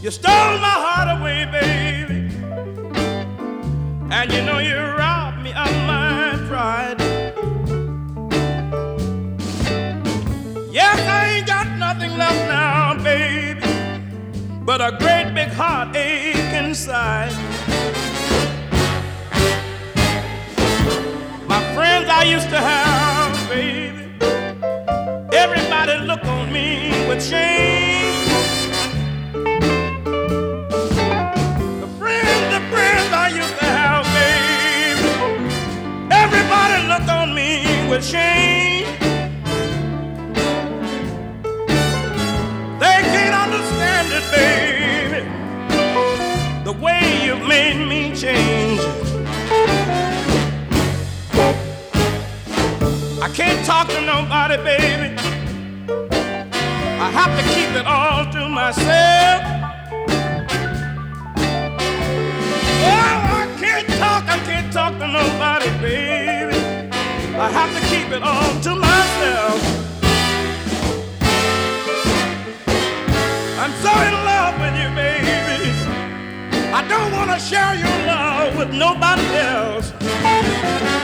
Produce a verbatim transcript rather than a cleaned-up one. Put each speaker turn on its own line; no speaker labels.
You stole my heart away, baby, and you know you robbed me of my pride. Yes, I ain't got nothing left now, baby, but a great big heartache inside. My friends I used to have, baby, everybody look on me with shame. The friends, the friends I used to have, baby, everybody look on me with shame. They can't understand it, baby, the way you made me change. I can't talk to nobody, baby. I have to keep it all to myself. Oh, I can't talk, I can't talk to nobody, baby. I have to keep it all to myself. I'm so in love with you, baby. I don't want to share your love with nobody else.